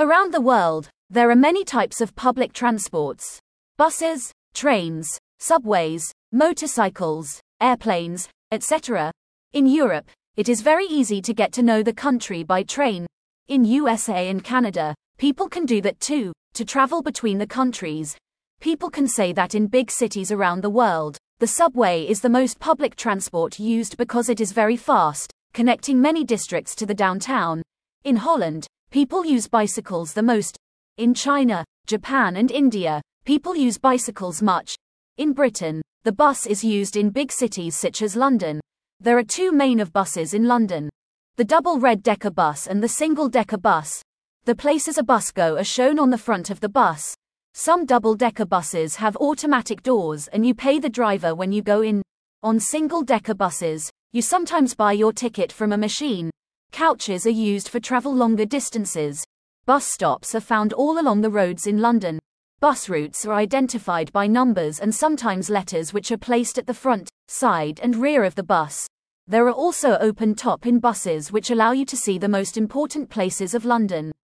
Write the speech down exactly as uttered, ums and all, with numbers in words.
Around the world, there are many types of public transports. Buses, trains, subways, motorcycles, airplanes, et cetera. In Europe, it is very easy to get to know the country by train. In U S A and Canada, people can do that too, to travel between the countries. People can say that in big cities around the world, the subway is the most public transport used because it is very fast, connecting many districts to the downtown. In Holland, people use bicycles the most. In China, Japan and India, people use bicycles much. In Britain, the bus is used in big cities such as London. There are two main of buses in London: the double red-decker bus and the single-decker bus. The places a bus go are shown on the front of the bus. Some double-decker buses have automatic doors and you pay the driver when you go in. On single-decker buses, you sometimes buy your ticket from a machine. Couches are used for travel longer distances. Bus stops are found all along the roads in London. Bus routes are identified by numbers and sometimes letters which are placed at the front, side and rear of the bus. There are also open top in buses which allow you to see the most important places of London.